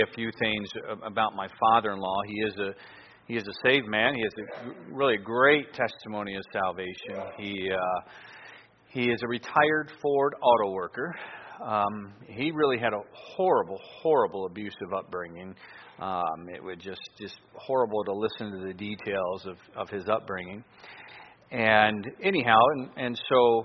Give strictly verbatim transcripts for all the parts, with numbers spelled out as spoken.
A few things about my father-in-law. He is a he is a saved man. He has a really great testimony of salvation. He uh, he is a retired Ford auto worker. Um, he really had a horrible, horrible abusive upbringing. Um, it was just just horrible to listen to the details of, of his upbringing. And anyhow, and, and so.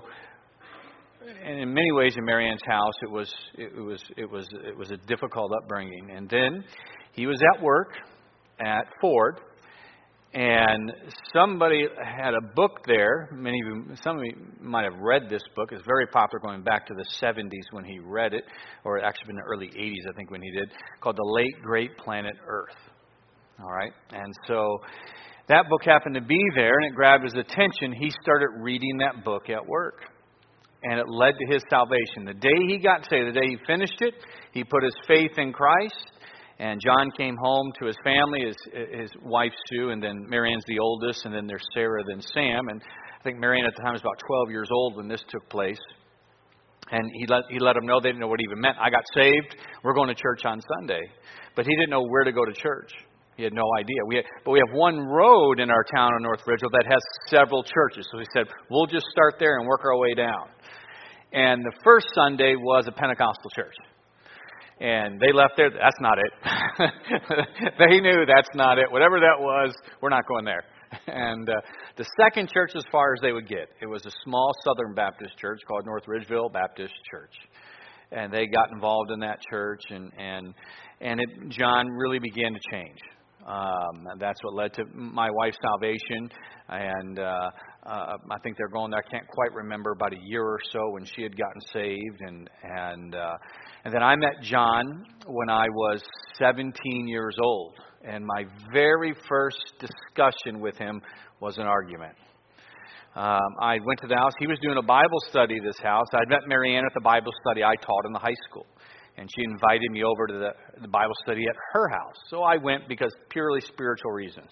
And in many ways, in Marianne's house, it was it was it was it was a difficult upbringing. And then he was at work at Ford, and somebody had a book there. Many of you, some of you might have read this book. It's very popular, going back to the seventies when he read it, or actually in the early eighties, I think, when he did, called The Late Great Planet Earth. All right, and so that book happened to be there, and it grabbed his attention. He started reading that book at work. And it led to his salvation. The day he got saved, the day he finished it, he put his faith in Christ. And John came home to his family, his, his wife Sue, and then Marianne's the oldest, and then there's Sarah, then Sam. And I think Marianne at the time was about twelve years old when this took place. And he let he let them know. They didn't know what it even meant. I got saved. We're going to church on Sunday. But he didn't know where to go to church. He had no idea. We had, but we have one road in our town in North Ridgeville that has several churches. So he said, we'll just start there and work our way down. And the first Sunday was a Pentecostal church. And they left there. That's not it. They knew that's not it. Whatever that was, we're not going there. And uh, the second church, as far as they would get, it was a small Southern Baptist church called North Ridgeville Baptist Church. And they got involved in that church, and and and it, John really began to change. Um, and that's what led to my wife's salvation. And uh, uh, I think they're going there. I can't quite remember, about a year or so when she had gotten saved. And and uh, and then I met John when I was seventeen years old. And my very first discussion with him was an argument. Um, I went to the house. He was doing a Bible study at his house. I'd met Marianne at the Bible study I taught in the high school. And she invited me over to the, the Bible study at her house. So I went because purely spiritual reasons.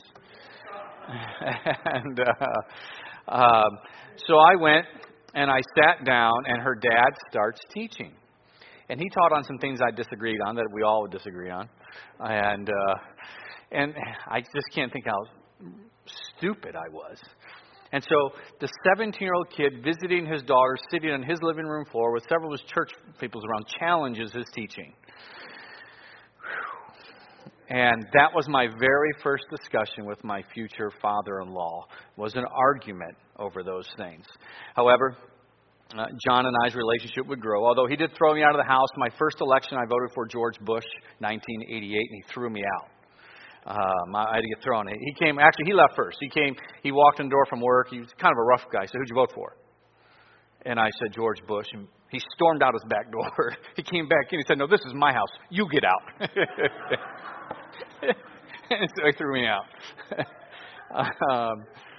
and uh, um, so I went and I sat down, and her dad starts teaching. And he taught on some things I disagreed on, that we all would disagree on. And uh, and I just can't think how stupid I was. And so the seventeen-year-old kid visiting his daughter, sitting on his living room floor with several of his church people around, challenges his teaching. And that was my very first discussion with my future father-in-law, was an argument over those things. However, uh, John and I's relationship would grow. Although he did throw me out of the house, my first election I voted for George Bush, nineteen eighty-eight, and he threw me out. Um, I had to get thrown. He came, actually, he left first. He came, he walked in the door from work. He was kind of a rough guy. He said, who'd you vote for? And I said, George Bush. And he stormed out his back door. He came back in. He said, no, this is my house. You get out. And so he threw me out. um,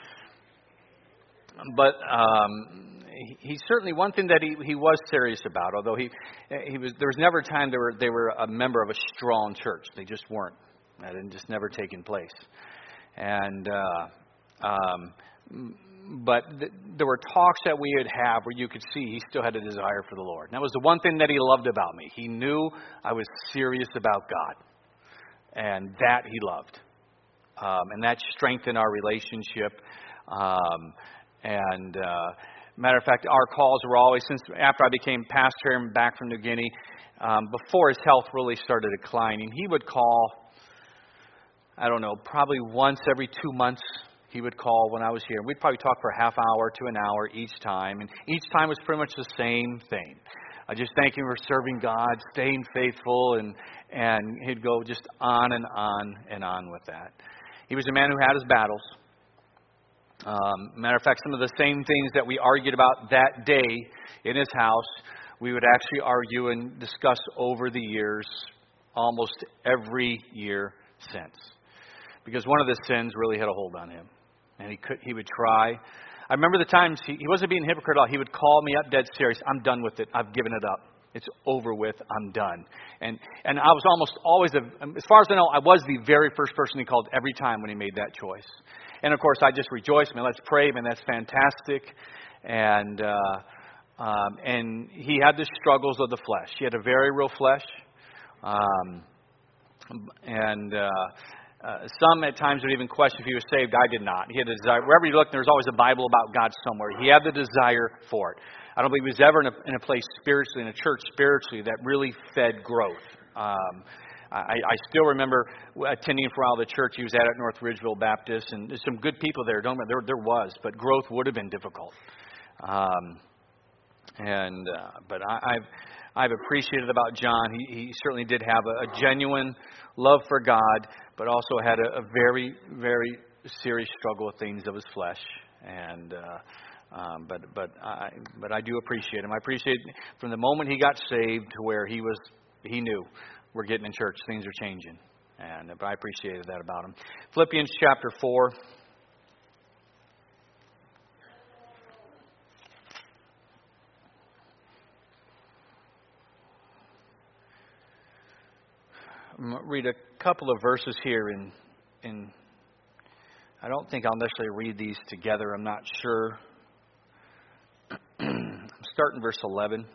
but um, he, he certainly, one thing that he, he was serious about, although he he was, there was never a time they were, they were a member of a strong church. They just weren't. That had just never taken place. And, uh, um, but th- there were talks that we would have where you could see he still had a desire for the Lord. And that was the one thing that he loved about me. He knew I was serious about God. And that he loved. Um, and that strengthened our relationship. Um, and, uh, matter of fact, our calls were always, since after I became pastor and back from New Guinea, um, before his health really started declining, he would call, I don't know, probably once every two months he would call when I was here. We'd probably talk for a half hour to an hour each time. And each time was pretty much the same thing. I just thank him for serving God, staying faithful, and and he'd go just on and on and on with that. He was a man who had his battles. Um, matter of fact, some of the same things that we argued about that day in his house, we would actually argue and discuss over the years, almost every year since. Because one of the sins really had a hold on him. And he could, he would try. I remember the times he, he wasn't being a hypocrite at all. He would call me up dead serious. I'm done with it. I've given it up. It's over with. I'm done. And and I was almost always, a, as far as I know, I was the very first person he called every time when he made that choice. And of course, I just rejoiced. Man, let's pray. Man, that's fantastic. And uh, um, and he had the struggles of the flesh. He had a very real flesh. Um, And uh, uh, some at times would even question if he was saved. I did not. He had a desire. Wherever you look, there's always a Bible about God somewhere. He had the desire for it. I don't believe he was ever in a, in a place spiritually, in a church spiritually, that really fed growth. Um, I, I still remember attending for a while the church he was at at North Ridgeville Baptist, and there's some good people there. Don't there there was, but growth would have been difficult. Um, and uh, but I, I've I've appreciated about John. He he certainly did have a, a genuine love for God, but also had a, a very very serious struggle with things of his flesh. And uh, um, but but I but I do appreciate him. I appreciate from the moment he got saved to where he was. He knew. We're getting in church. Things are changing. And but I appreciated that about him. Philippians chapter four. I'm going to read a couple of verses here. In, in, I don't think I'll necessarily read these together. I'm not sure. I'm starting verse eleven.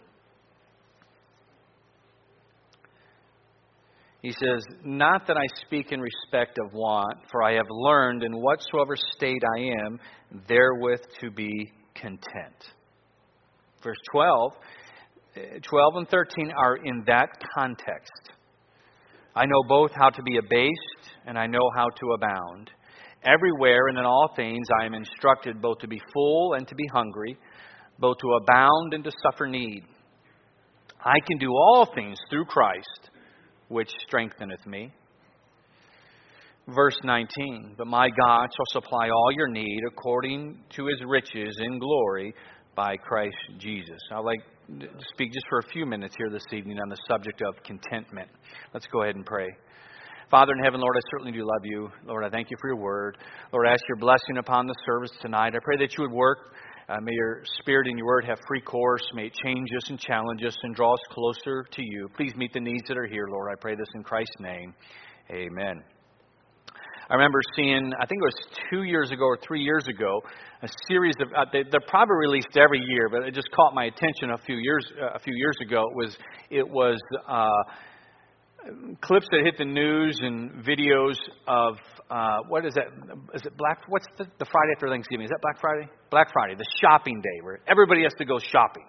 He says, "Not that I speak in respect of want, for I have learned in whatsoever state I am, therewith to be content." Verse twelve, twelve and thirteen are in that context. "I know both how to be abased, and I know how to abound. Everywhere and in all things I am instructed both to be full and to be hungry, both to abound and to suffer need. I can do all things through Christ, which strengtheneth me." Verse nineteen, "But my God shall supply all your need according to his riches in glory by Christ Jesus." I'd like to speak just for a few minutes here this evening on the subject of contentment. Let's go ahead and pray. Father in heaven, Lord, I certainly do love you. Lord, I thank you for your word. Lord, I ask your blessing upon the service tonight. I pray that you would work. Uh, may your Spirit and your word have free course. May it change us and challenge us and draw us closer to you. Please meet the needs that are here, Lord. I pray this in Christ's name. Amen. I remember seeing, I think it was two years ago or three years ago, a series of, uh, they, they're probably released every year, but it just caught my attention a few years uh, a few years ago. It was, it was uh, clips that hit the news and videos of, uh, what is that? Is it Black, what's the, the Friday after Thanksgiving? Is that Black Friday? Black Friday, the shopping day where everybody has to go shopping.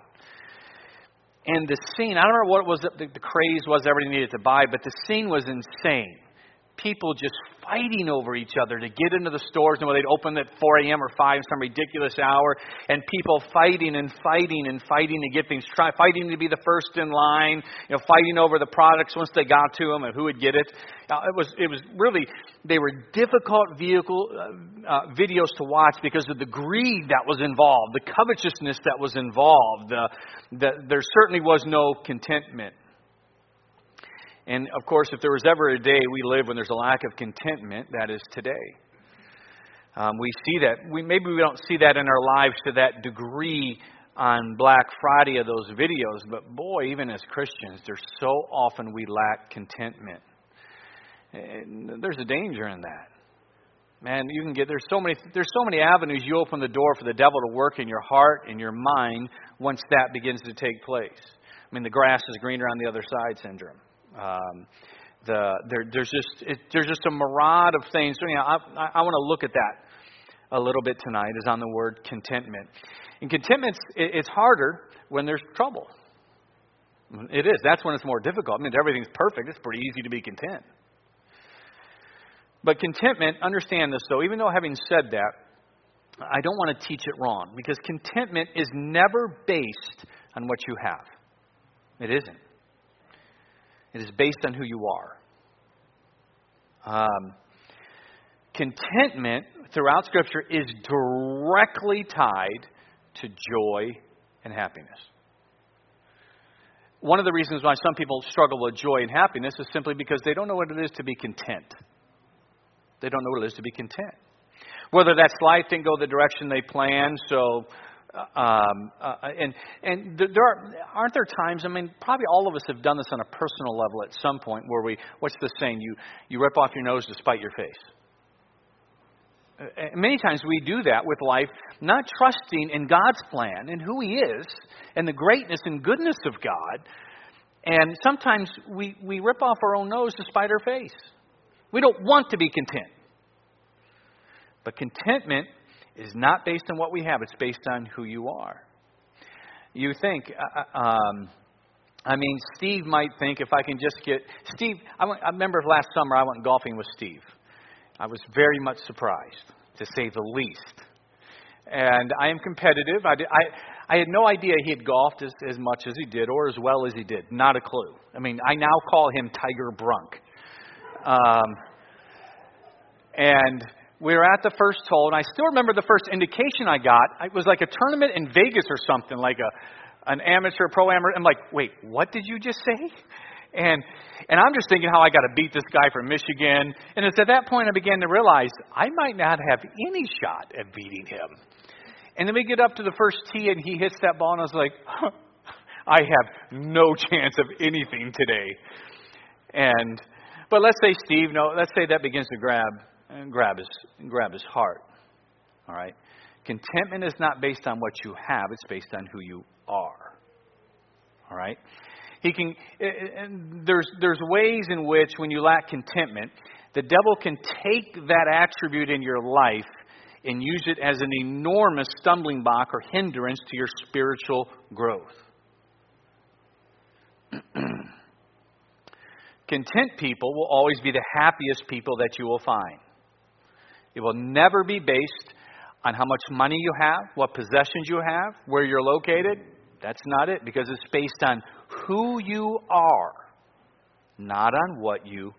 And the scene, I don't remember what it was that the, the craze was everybody needed to buy, but the scene was insane. People just fighting over each other to get into the stores, and where they'd open at four a.m. or five, some ridiculous hour, and people fighting and fighting and fighting to get things, try, fighting to be the first in line, you know, fighting over the products once they got to them and who would get it. Uh, it was it was really, they were difficult vehicle uh, uh, videos to watch because of the greed that was involved, the covetousness that was involved. The, the, there certainly was no contentment. And, of course, if there was ever a day we live when there's a lack of contentment, that is today. Um, we see that. We Maybe we don't see that in our lives to that degree on Black Friday of those videos. But, boy, even as Christians, there's so often we lack contentment. And there's a danger in that. Man, you can get, there's so many, there's so many avenues you open the door for the devil to work in your heart and your mind once that begins to take place. I mean, the grass is greener on the other side syndrome. Um, the there, there's just it, there's just a myriad of things. So, you know, I, I, I want to look at that a little bit tonight. Is on the word contentment. And contentment, it, it's harder when there's trouble. It is. That's when it's more difficult. I mean, if everything's perfect, it's pretty easy to be content. But contentment, understand this though. Even though having said that, I don't want to teach it wrong, because contentment is never based on what you have. It isn't. It is based on who you are. Um, contentment throughout Scripture is directly tied to joy and happiness. One of the reasons why some people struggle with joy and happiness is simply because they don't know what it is to be content. They don't know what it is to be content. Whether that's life didn't go the direction they planned, so... Um, uh, and and there are, aren't there times, I mean, probably all of us have done this on a personal level at some point where we, what's the saying, you, you rip off your nose to spite your face. Uh, many times we do that with life, not trusting in God's plan and who He is and the greatness and goodness of God. And sometimes we, we rip off our own nose to spite our face. We don't want to be content. But contentment is not based on what we have. It's based on who you are. You think, uh, um, I mean, Steve might think if I can just get... Steve, I, went, I remember last summer I went golfing with Steve. I was very much surprised, to say the least. And I am competitive. I, did, I, I had no idea he had golfed as, as much as he did or as well as he did. Not a clue. I mean, I now call him Tiger Brunk. Um, and we were at the first hole, and I still remember the first indication I got. It was like a tournament in Vegas or something, like a an amateur, pro-amateur. I'm like, wait, what did you just say? And and I'm just thinking how I got to beat this guy from Michigan. And it's at that point I began to realize I might not have any shot at beating him. And then we get up to the first tee, and he hits that ball, and I was like, huh, I have no chance of anything today. And but let's say Steve, no, let's say that begins to grab and grab his grab his heart. All right, contentment is not based on what you have; it's based on who you are. All right. He can. And there's there's ways in which when you lack contentment, the devil can take that attribute in your life and use it as an enormous stumbling block or hindrance to your spiritual growth. Content people will always be the happiest people that you will find. It will never be based on how much money you have, what possessions you have, where you're located. That's not it, because it's based on who you are, not on what you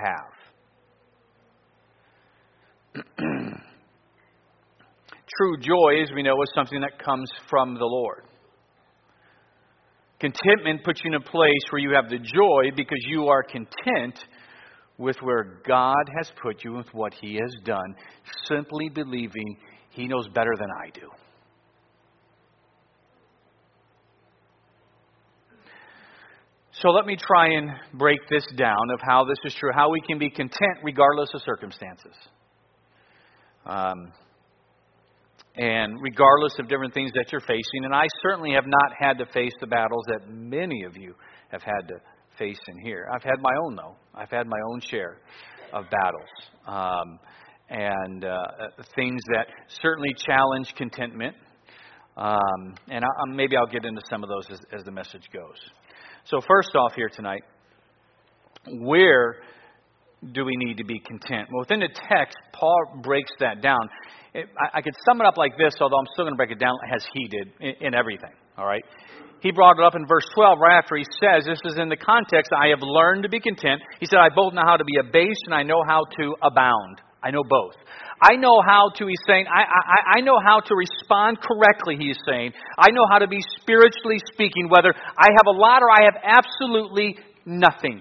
have. True joy, as we know, is something that comes from the Lord. Contentment puts you in a place where you have the joy because you are content with where God has put you, with what He has done, simply believing He knows better than I do. So let me try and break this down of how this is true, how we can be content regardless of circumstances. Um, and regardless of different things that you're facing. And I certainly have not had to face the battles that many of you have had to face in here. I've had my own, though. I've had my own share of battles. Um, and uh, things that certainly challenge contentment. Um, and I, maybe I'll get into some of those as, as the message goes. So first off here tonight, where do we need to be content? Well, within the text, Paul breaks that down. It, I, I could sum it up like this, although I'm still going to break it down as he did in, in everything. All right. He brought it up in verse twelve right after he says, this is in the context, I have learned to be content. He said, I both know how to be abased and I know how to abound. I know both. I know how to, he's saying, I, I, I know how to respond correctly, he's saying. I know how to be spiritually speaking, whether I have a lot or I have absolutely nothing.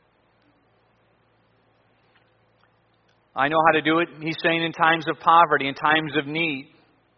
I know how to do it, he's saying, in times of poverty, in times of need.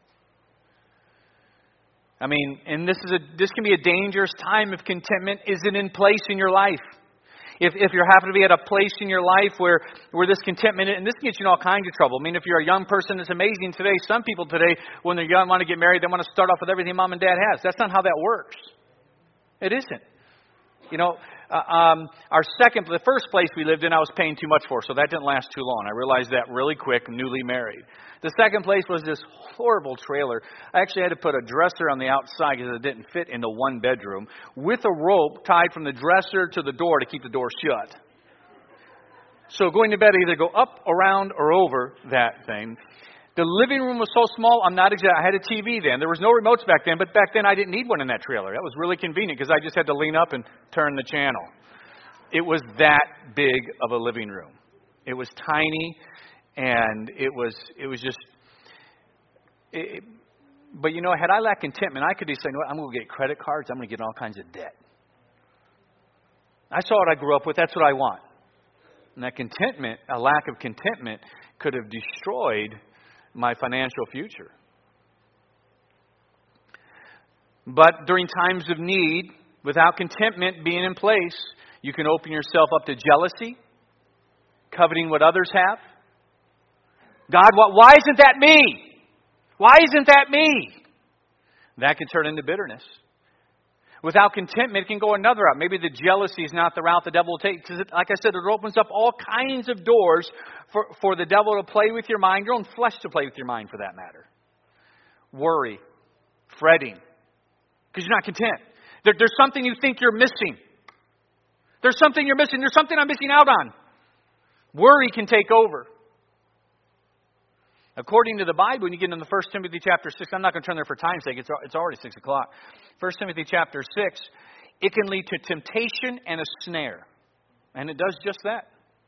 I mean, and this is a this can be a dangerous time if contentment isn't in place in your life. If if you happen to be at a place in your life where, where this contentment, and this can get you in all kinds of trouble. I mean, if you're a young person, it's amazing today. Some people today, when they're young, want to get married, they want to start off with everything mom and dad has. That's not how that works. It isn't. You know, uh, um, our second, the first place we lived in, I was paying too much for, so that didn't last too long. I realized that really quick, newly married. The second place was this horrible trailer. I actually had to put a dresser on the outside because it didn't fit in the one bedroom, with a rope tied from the dresser to the door to keep the door shut. So going to bed, I either go up, around, or over that thing. The living room was so small, I'm not exact. I had a T V then. There was no remotes back then, but back then I didn't need one in that trailer. That was really convenient because I just had to lean up and turn the channel. It was that big of a living room. It was tiny, and it was it was just... It, but, you know, had I lacked contentment, I could just say, you know what, I'm going to get credit cards. I'm going to get all kinds of debt. I saw what I grew up with. That's what I want. And that contentment, a lack of contentment, could have destroyed my financial future. But during times of need, without contentment being in place, you can open yourself up to jealousy, coveting what others have. God, what, why isn't that me? Why isn't that me? That can turn into bitterness. Without contentment, it can go another route. Maybe the jealousy is not the route the devil will take. Because, like I said, it opens up all kinds of doors for, for the devil to play with your mind, your own flesh to play with your mind, for that matter. Worry, fretting, because you're not content. There, there's something you think you're missing. There's something you're missing. There's something I'm missing out on. Worry can take over. According to the Bible, when you get into First Timothy chapter six, I'm not going to turn there for time's sake. It's, it's already six o'clock. First Timothy chapter six, it can lead to temptation and a snare. And it does just that.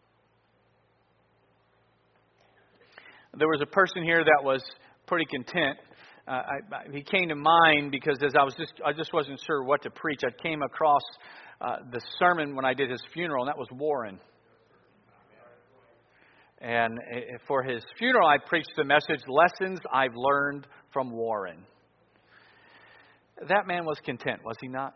There was a person here that was pretty content. Uh, I, I, he came to mind because as I was just, I just wasn't sure what to preach. I came across uh, the sermon when I did his funeral, and that was Warren. And for his funeral, I preached the message, Lessons I've Learned from Warren. That man was content, was he not?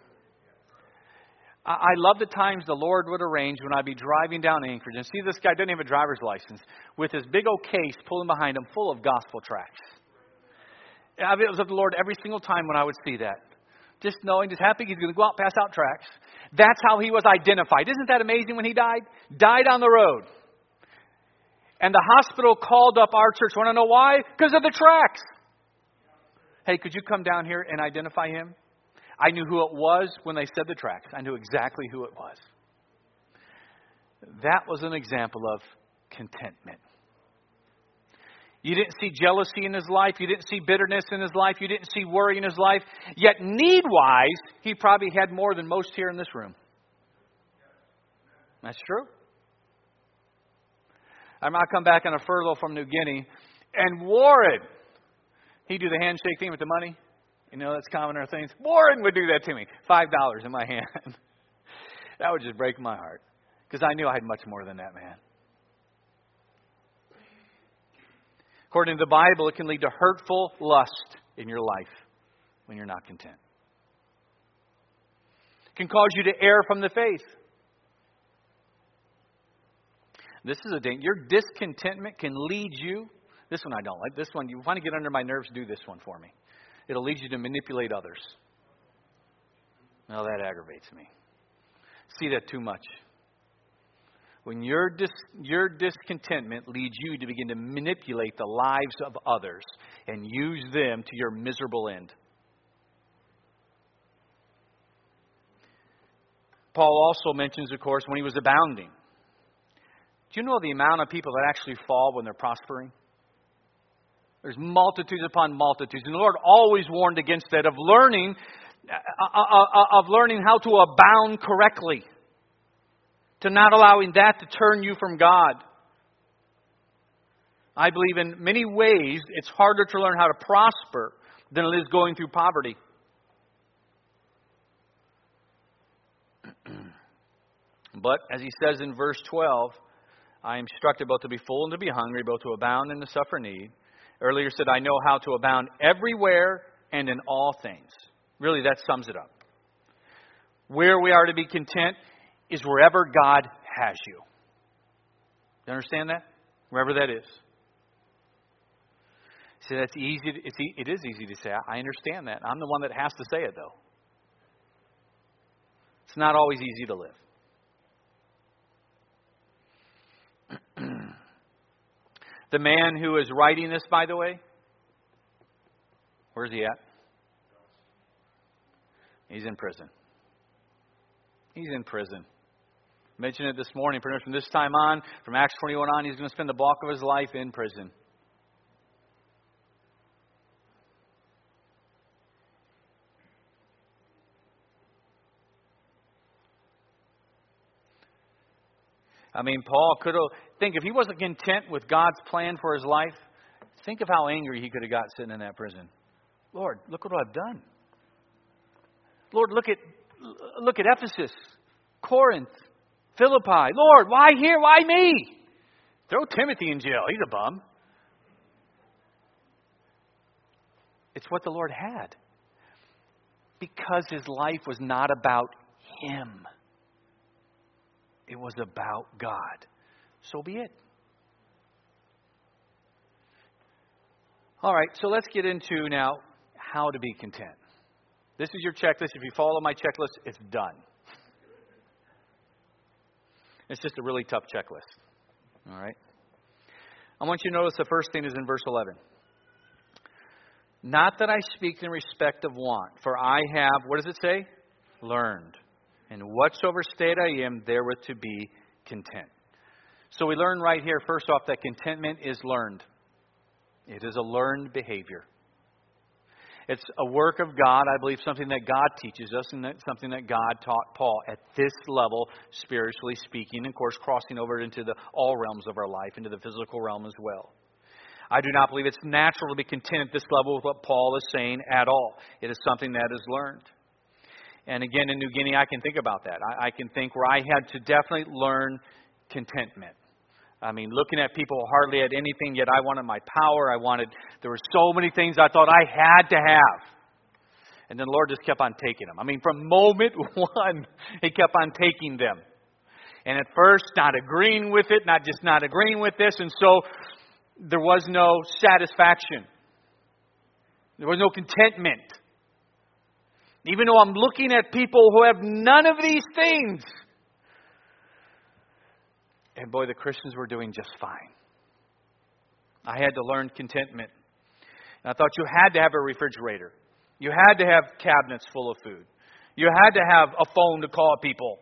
I love the times the Lord would arrange when I'd be driving down Anchorage and see this guy doesn't have a driver's license with his big old case pulling behind him full of gospel tracts. I mean, it was of the Lord every single time when I would see that. Just knowing, just happy he's going to go out and pass out tracts. That's how he was identified. Isn't that amazing when he died? Died on the road. And the hospital called up our church. Want to know why? Because of the tracts. Hey, could you come down here and identify him? I knew who it was when they said the tracts. I knew exactly who it was. That was an example of contentment. You didn't see jealousy in his life. You didn't see bitterness in his life. You didn't see worry in his life. Yet need-wise, he probably had more than most here in this room. That's true. I might come back on a furlough from New Guinea, and Warren, he'd do the handshake thing with the money. You know, that's common in our things. Warren would do that to me. Five dollars in my hand. That would just break my heart, because I knew I had much more than that man. According to the Bible, it can lead to hurtful lust in your life when you're not content. It can cause you to err from the faith. This is a danger. Your discontentment can lead you. This one I don't like. This one, you want to get under my nerves, do this one for me. It'll lead you to manipulate others. Now that aggravates me. See that too much. When your dis, your discontentment leads you to begin to manipulate the lives of others and use them to your miserable end. Paul also mentions, of course, when he was abounding. Do you know the amount of people that actually fall when they're prospering? There's multitudes upon multitudes. And the Lord always warned against that, of learning, of learning how to abound correctly. To not allowing that to turn you from God. I believe in many ways it's harder to learn how to prosper than it is going through poverty. But as he says in verse twelve, I am instructed both to be full and to be hungry, both to abound and to suffer need. Earlier said, I know how to abound everywhere and in all things. Really, that sums it up. Where we are to be content is wherever God has you. You understand that? Wherever that is. See, that's easy. To, it's, it is easy to say. I understand that. I'm the one that has to say it, though. It's not always easy to live. The man who is writing this, by the way, where's he at? He's in prison. He's in prison. I mentioned it this morning. From this time on, from Acts twenty-one on, he's going to spend the bulk of his life in prison. I mean, Paul could have, think if he wasn't content with God's plan for his life, think of how angry he could have got sitting in that prison. Lord, look what I've done. Lord, look at look at Ephesus, Corinth, Philippi. Lord, why here? Why me? Throw Timothy in jail. He's a bum. It's what the Lord had. Because his life was not about him. It was about God. So be it. All right, so let's get into now how to be content. This is your checklist. If you follow my checklist, it's done. It's just a really tough checklist. All right? I want you to notice the first thing is in verse eleven. Not that I speak in respect of want, for I have, what does it say? Learned. And whatsoever state I am, therewith to be content. So we learn right here, first off, that contentment is learned. It is a learned behavior. It's a work of God, I believe, something that God teaches us, and that's something that God taught Paul at this level, spiritually speaking, and of course crossing over into the all realms of our life, into the physical realm as well. I do not believe it's natural to be content at this level with what Paul is saying at all. It is something that is learned. And again, in New Guinea, I can think about that. I, I can think where I had to definitely learn contentment. I mean, looking at people who hardly had anything, yet I wanted my power. I wanted, there were so many things I thought I had to have. And then the Lord just kept on taking them. I mean, from moment one, He kept on taking them. And at first, not agreeing with it, not just not agreeing with this. And so, there was no satisfaction. There was no contentment. Even though I'm looking at people who have none of these things. And boy, the Christians were doing just fine. I had to learn contentment. And I thought you had to have a refrigerator. You had to have cabinets full of food. You had to have a phone to call people.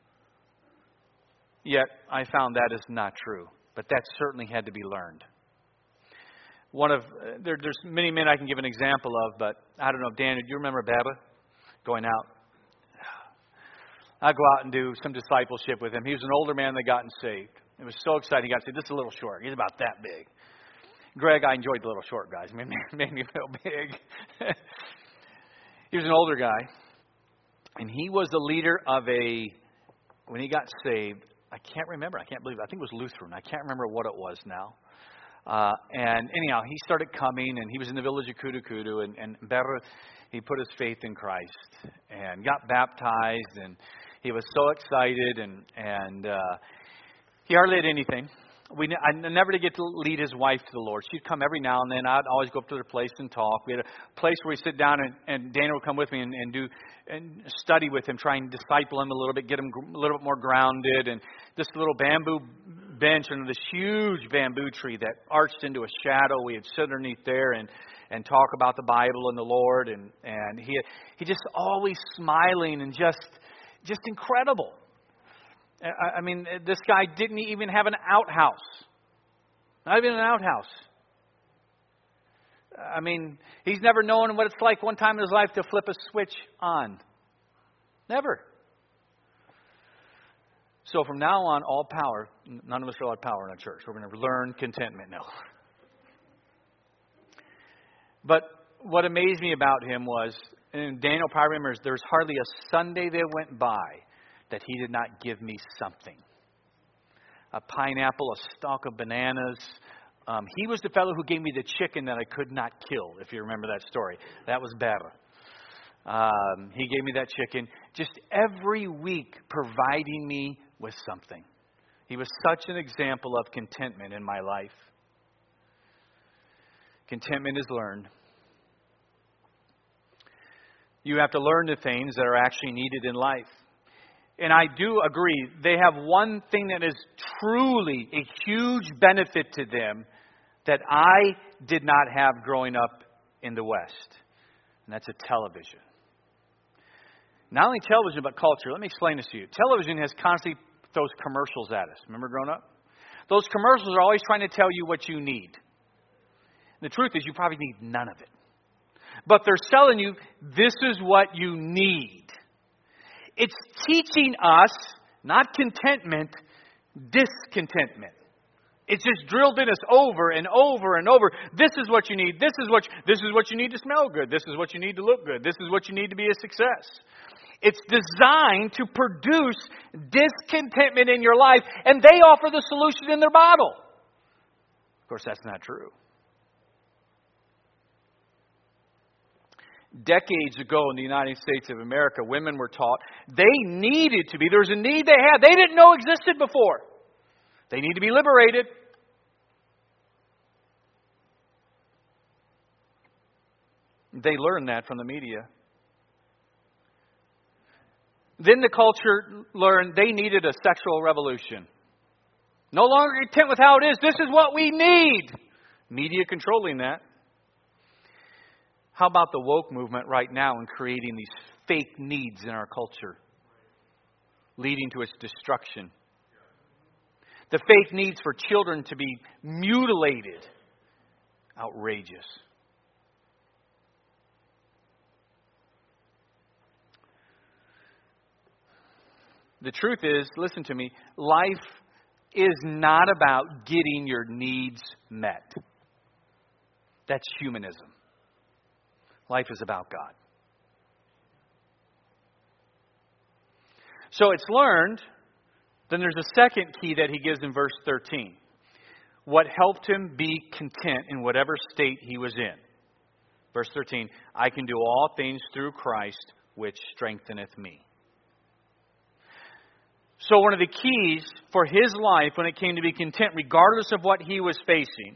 Yet, I found that is not true. But that certainly had to be learned. One of there, there's many men I can give an example of, but I don't know, Daniel, do you remember Baba going out? I'd go out and do some discipleship with him. He was an older man that got saved. It was so exciting. He got saved. This is a little short. He's about that big. Greg, I enjoyed the little short guys. It made me, made me feel big. He was an older guy, and he was the leader of a. When he got saved, I can't remember. I can't believe it. I think it was Lutheran. I can't remember what it was now. Uh, and anyhow, he started coming, and he was in the village of Kudu Kudu, and, and Berra, he put his faith in Christ and got baptized, and he was so excited, and and uh, he hardly had anything. We I never did get to lead his wife to the Lord. She'd come every now and then. I'd always go up to their place and talk. We had a place where we sit down, and, and Daniel would come with me and, and do and study with him, try and disciple him a little bit, get him a little bit more grounded, and this little bamboo bench under this huge bamboo tree that arched into a shadow. We had sit underneath there and, and talk about the Bible and the Lord, and, and he he just always smiling and just just incredible. I, I mean, this guy didn't even have an outhouse. Not even an outhouse. I mean, he's never known what it's like one time in his life to flip a switch on. Never. So from now on, all power, none of us are allowed power in our church. We're going to learn contentment now. But what amazed me about him was, and Daniel probably remembers, there's hardly a Sunday that went by that he did not give me something. A pineapple, a stalk of bananas. Um, he was the fellow who gave me the chicken that I could not kill, if you remember that story. That was better. Um, he gave me that chicken just every week, providing me with something. He was such an example of contentment in my life. Contentment is learned. You have to learn the things that are actually needed in life. And I do agree, they have one thing that is truly a huge benefit to them that I did not have growing up in the West. And that's a television. Not only television, but culture. Let me explain this to you. Television has constantly throws commercials at us. Remember growing up? Those commercials are always trying to tell you what you need. The truth is you probably need none of it. But they're telling you, this is what you need. It's teaching us, not contentment, discontentment. It's just drilled in us over and over and over. This is what you need. This is what you, this is what you need to smell good. This is what you need to look good. This is what you need to be a success. It's designed to produce discontentment in your life, and they offer the solution in their bottle. Of course, that's not true. Decades ago in the United States of America, women were taught they needed to be, there was a need they had, they didn't know existed before. They need to be liberated. They learned that from the media. Then the culture learned they needed a sexual revolution. No longer content with how it is. This is what we need. Media controlling that. How about the woke movement right now in creating these fake needs in our culture, leading to its destruction? The fake needs for children to be mutilated. Outrageous. The truth is, listen to me, life is not about getting your needs met. That's humanism. Life is about God. So it's learned. Then there's a second key that he gives in verse thirteen. What helped him be content in whatever state he was in. Verse thirteen, I can do all things through Christ, which strengtheneth me. So one of the keys for his life when it came to be content, regardless of what he was facing,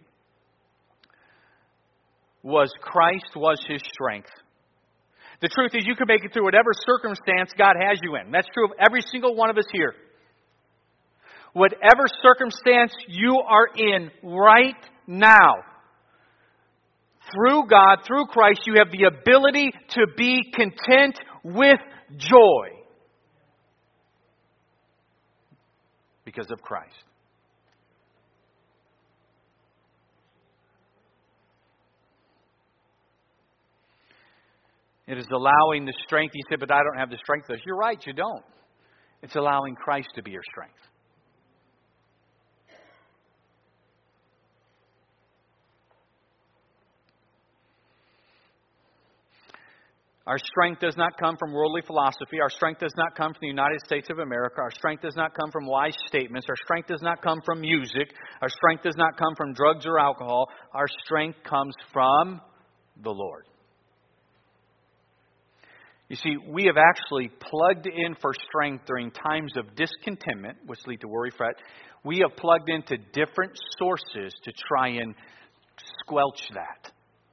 was Christ was his strength. The truth is you can make it through whatever circumstance God has you in. That's true of every single one of us here. Whatever circumstance you are in right now, through God, through Christ, you have the ability to be content with joy. Because of Christ. It is allowing the strength. You said, but I don't have the strength. You're right, you don't. It's allowing Christ to be your strength. Our strength does not come from worldly philosophy. Our strength does not come from the United States of America. Our strength does not come from wise statements. Our strength does not come from music. Our strength does not come from drugs or alcohol. Our strength comes from the Lord. You see, we have actually plugged in for strength during times of discontentment, which lead to worry, fret. We have plugged into different sources to try and squelch that.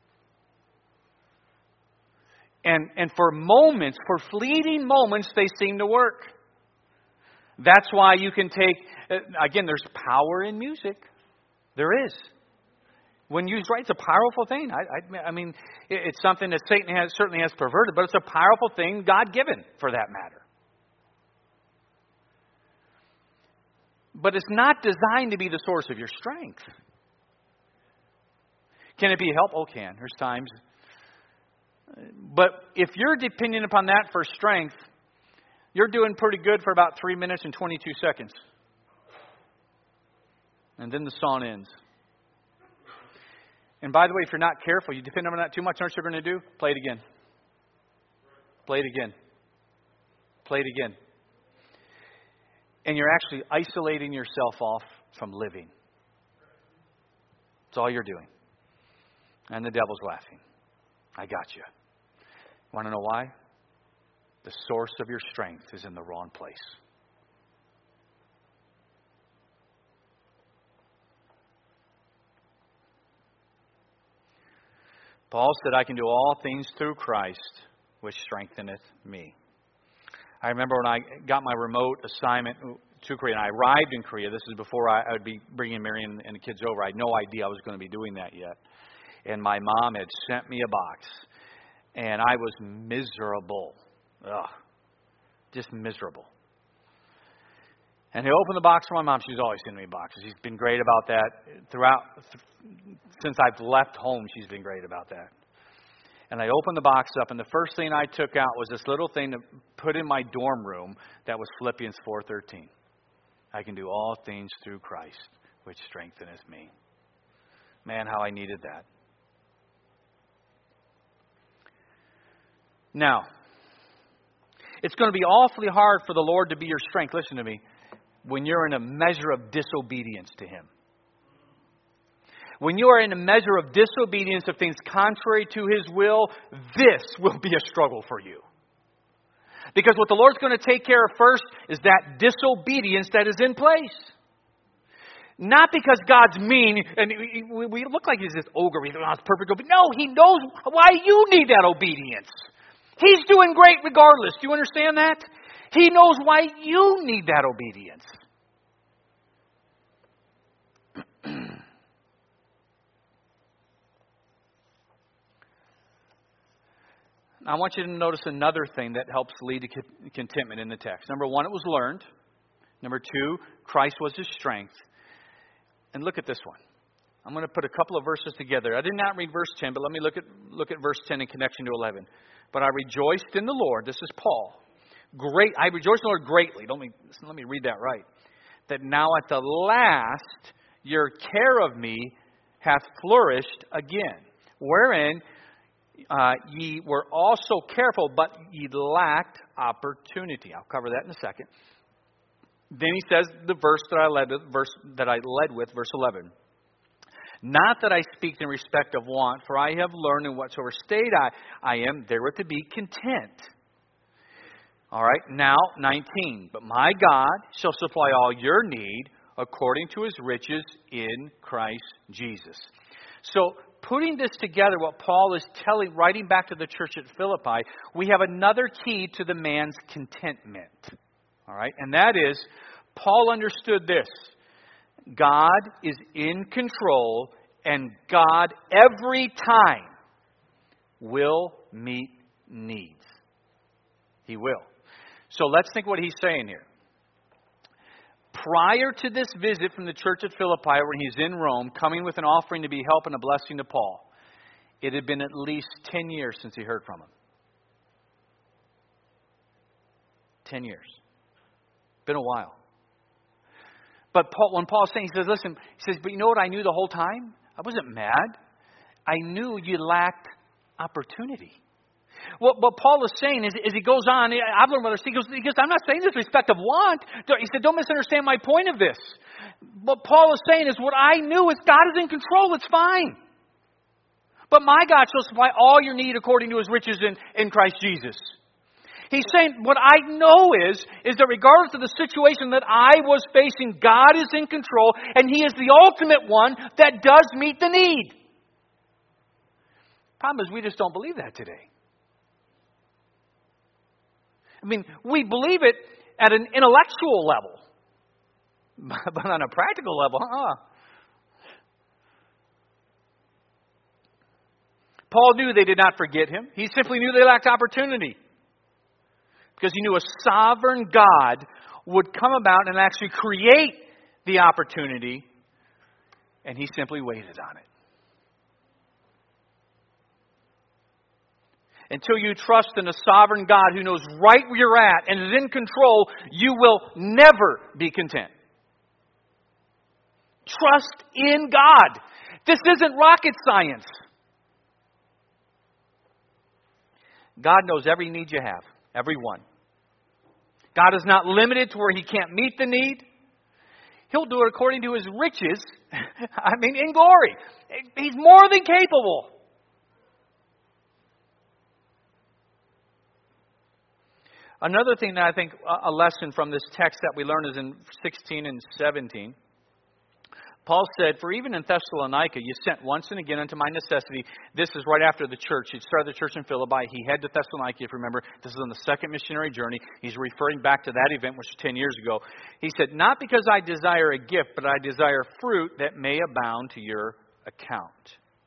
And and for moments, for fleeting moments, they seem to work. That's why you can take, again, there's power in music. There is. When used right, it's a powerful thing. I, I, I mean, it's something that Satan has certainly has perverted, but it's a powerful thing, God-given, for that matter. But it's not designed to be the source of your strength. Can it be a help? Oh, can. There's times. But if you're depending upon that for strength, you're doing pretty good for about three minutes and twenty-two seconds. And then the song ends. And by the way, if you're not careful, you depend on that too much, you know what you're going to do? Play it again. Play it again. Play it again. And you're actually isolating yourself off from living. That's all you're doing. And the devil's laughing. I got you. Want to know why? The source of your strength is in the wrong place. Paul said, I can do all things through Christ, which strengtheneth me. I remember when I got my remote assignment to Korea, and I arrived in Korea. This is before I, I would be bringing Marion and the kids over. I had no idea I was going to be doing that yet. And my mom had sent me a box. And I was miserable. Ugh. Just miserable. And he opened the box for my mom. She's always sending me boxes. She's been great about that. Throughout, since I've left home, she's been great about that. And I opened the box up, and the first thing I took out was this little thing to put in my dorm room that was Philippians four thirteen. I can do all things through Christ, which strengtheneth me. Man, how I needed that. Now, it's going to be awfully hard for the Lord to be your strength, listen to me, when you're in a measure of disobedience to Him. When you are in a measure of disobedience of things contrary to His will, this will be a struggle for you. Because what the Lord's going to take care of first is that disobedience that is in place. Not because God's mean, and we look like He's this ogre, He's perfect. No, He knows why you need that obedience. He's doing great regardless. Do you understand that? He knows why you need that obedience. I want you to notice another thing that helps lead to contentment in the text. Number one, it was learned. Number two, Christ was his strength. And look at this one. I'm going to put a couple of verses together. I did not read verse ten, but let me look at look at verse ten in connection to eleven. But I rejoiced in the Lord. This is Paul. Great, I rejoiced in the Lord greatly. Don't me, let me read that right. That now at the last your care of me hath flourished again, wherein uh, ye were also careful, but ye lacked opportunity. I'll cover that in a second. Then he says the verse that I led verse that I led with, verse eleven. Not that I speak in respect of want, for I have learned in whatsoever state I, I am, therewith to be content. All right, now nineteen. But my God shall supply all your need according to his riches in Christ Jesus. So, putting this together, what Paul is telling, writing back to the church at Philippi, we have another key to the man's contentment. All right, and that is, Paul understood this. God is in control, and God every time will meet needs. He will. So let's think what he's saying here. Prior to this visit from the church at Philippi, when he's in Rome, coming with an offering to be help and a blessing to Paul, it had been at least ten years since he heard from him. Ten years. Been a while. But Paul, when Paul's saying, he says, listen, he says, but you know what I knew the whole time? I wasn't mad. I knew you lacked opportunity. What, what Paul is saying is, as he goes on, I've learned what he goes, he goes, I'm not saying this respect of want. He said, don't misunderstand my point of this. What Paul is saying is, what I knew is God is in control. It's fine. But my God shall supply all your need according to his riches in, in Christ Jesus. He's saying, what I know is, is that regardless of the situation that I was facing, God is in control, and he is the ultimate one that does meet the need. Problem is, we just don't believe that today. I mean, we believe it at an intellectual level. But on a practical level, uh-uh. Paul knew they did not forget him. He simply knew they lacked opportunity. Because he knew a sovereign God would come about and actually create the opportunity. And he simply waited on it. Until you trust in a sovereign God who knows right where you're at and is in control, you will never be content. Trust in God. This isn't rocket science. God knows every need you have. Every one. God is not limited to where he can't meet the need. He'll do it according to his riches. I mean, in glory. He's more than capable. Another thing that I think a lesson from this text that we learn is in sixteen and seventeen. Paul said, for even in Thessalonica, you sent once and again unto my necessity. This is right after the church. He started the church in Philippi. He headed to Thessalonica, if you remember. This is on the second missionary journey. He's referring back to that event, which was ten years ago. He said, not because I desire a gift, but I desire fruit that may abound to your account.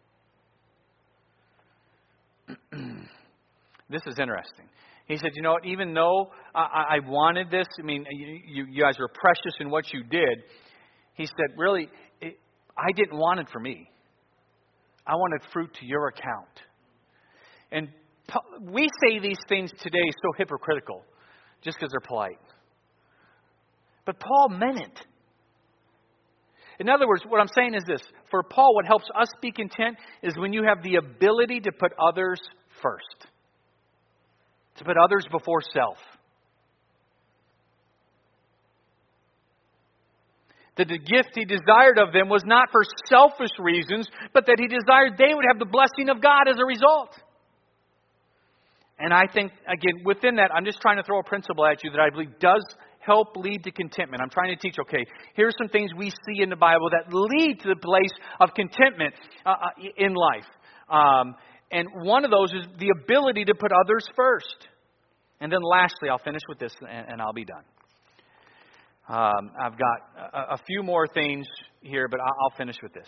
This is interesting. He said, you know what, even though I, I wanted this, I mean, you, you, you guys were precious in what you did. He said, really, it, I didn't want it for me. I wanted fruit to your account. And we say these things today so hypocritical, just because they're polite. But Paul meant it. In other words, what I'm saying is this. For Paul, what helps us be content is when you have the ability to put others first. To put others before self. That the gift he desired of them was not for selfish reasons, but that he desired they would have the blessing of God as a result. And I think, again, within that, I'm just trying to throw a principle at you that I believe does help lead to contentment. I'm trying to teach, okay, here's some things we see in the Bible that lead to the place of contentment uh, in life. Um, and one of those is the ability to put others first. And then lastly, I'll finish with this and, and I'll be done. Um, I've got a, a few more things here, but I'll, I'll finish with this.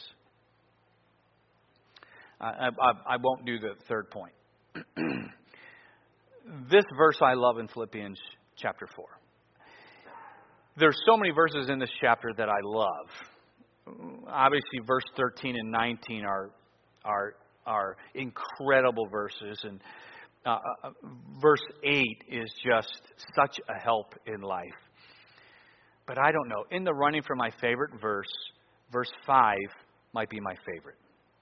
I, I, I won't do the third point. This verse I love in Philippians chapter four. There's so many verses in this chapter that I love. Obviously, verse thirteen and nineteen are are are incredible verses, and uh, uh, verse eight is just such a help in life. But I don't know. In the running for my favorite verse, verse five might be my favorite.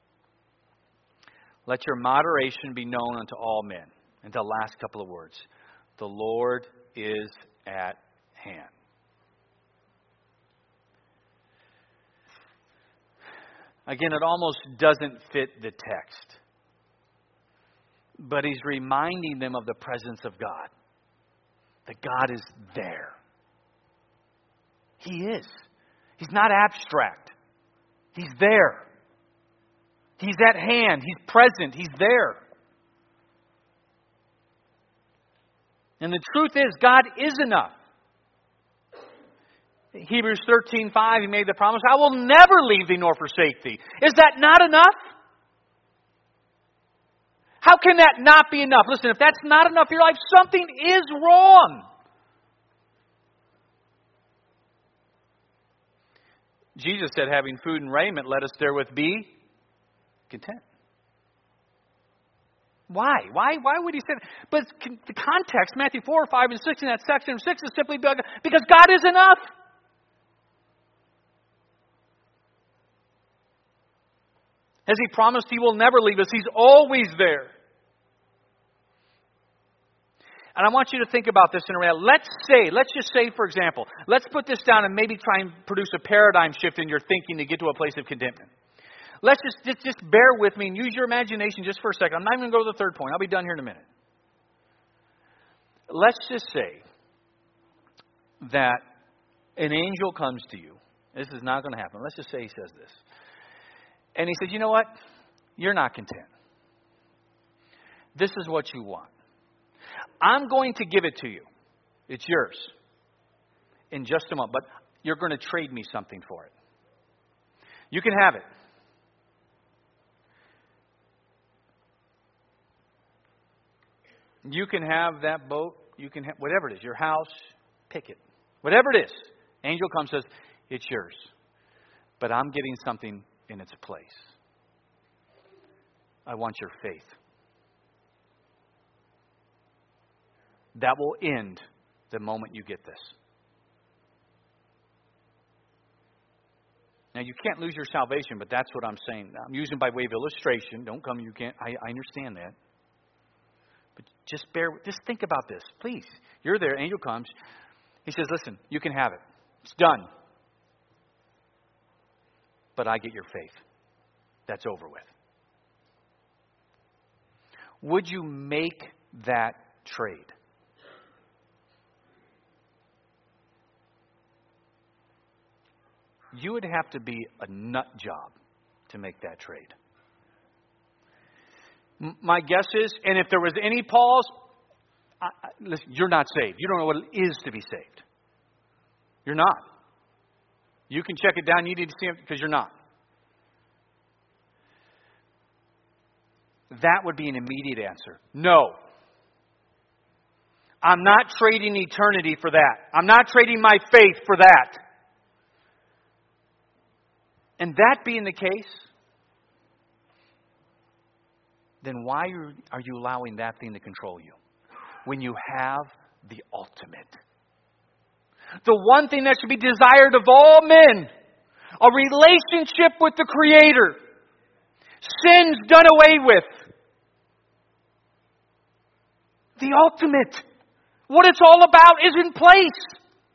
Let your moderation be known unto all men. And the last couple of words. The Lord is at hand. Again, it almost doesn't fit the text. But he's reminding them of the presence of God. That God is there. He is. He's not abstract. He's there. He's at hand. He's present. He's there. And the truth is, God is enough. Hebrews thirteen five, He made the promise, I will never leave thee nor forsake thee. Is that not enough? How can that not be enough? Listen, if that's not enough for your life, something is wrong. Jesus said, having food and raiment, let us therewith be content. Why? Why? Why would he say that? But the context, Matthew four, five, and six, in that section of six is simply because God is enough. As He promised, He will never leave us. He's always there. And I want you to think about this in a reality. Let's say, let's just say, for example, let's put this down and maybe try and produce a paradigm shift in your thinking to get to a place of contentment. Let's just, just, just bear with me and use your imagination just for a second. I'm not even going to go to the third point. I'll be done here in a minute. Let's just say that an angel comes to you. This is not going to happen. Let's just say he says this. And he says, you know what? You're not content. This is what you want. I'm going to give it to you. It's yours. In just a moment. But you're going to trade me something for it. You can have it. You can have that boat. You can have whatever it is. Your house. Pick it. Whatever it is. Angel comes and says, it's yours. But I'm getting something in its place. I want your faith. That will end the moment you get this. Now, you can't lose your salvation, but that's what I'm saying. I'm using by way of illustration. Don't come, you can't. I, I understand that. But just bear, just think about this. Please. You're there. Angel comes. He says, listen, you can have it. It's done. But I get your faith. That's over with. Would you make that trade? You would have to be a nut job to make that trade. M- my guess is, and if there was any pause, I, I, listen, you're not saved. You don't know what it is to be saved. You're not. You can check it down. You need to see it because you're not. That would be an immediate answer. No. I'm not trading eternity for that. I'm not trading my faith for that. And that being the case, then why are you allowing that thing to control you? When you have the ultimate. The one thing that should be desired of all men. A relationship with the Creator. Sins done away with. The ultimate. What it's all about is in place.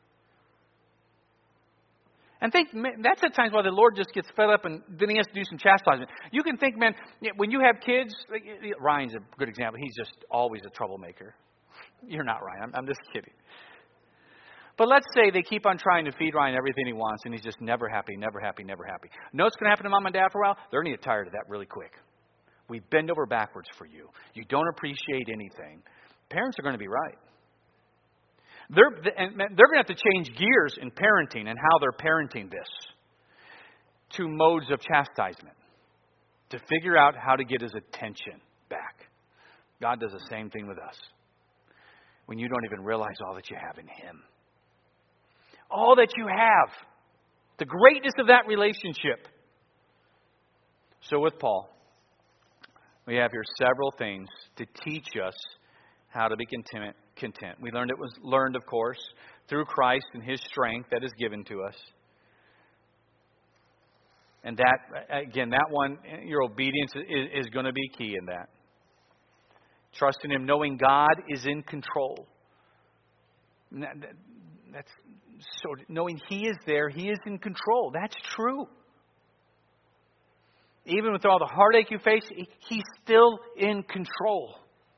And think, that's at times why the Lord just gets fed up and then He has to do some chastisement. You can think, man, when you have kids, Ryan's a good example. He's just always a troublemaker. You're not Ryan. I'm, I'm just kidding. But let's say they keep on trying to feed Ryan everything he wants and he's just never happy, never happy, never happy. Know what's going to happen to mom and dad for a while? They're going to get tired of that really quick. We bend over backwards for you. You don't appreciate anything. Parents are going to be right. They're, and they're going to have to change gears in parenting and how they're parenting this to modes of chastisement to figure out how to get his attention back. God does the same thing with us when you don't even realize all that you have in Him. All that you have. The greatness of that relationship. So with Paul, we have here several things to teach us how to be content. content. We learned it was learned, of course, through Christ and His strength that is given to us. And that, again, that one, your obedience is, is going to be key in that. Trust in Him, knowing God is in control. That's so knowing He is there, He is in control. That's true. Even with all the heartache you face, He's still in control.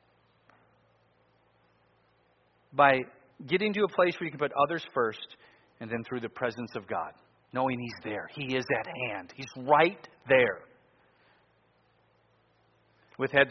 By getting to a place where you can put others first, and then through the presence of God, knowing He's there. He is at hand. He's right there. With heads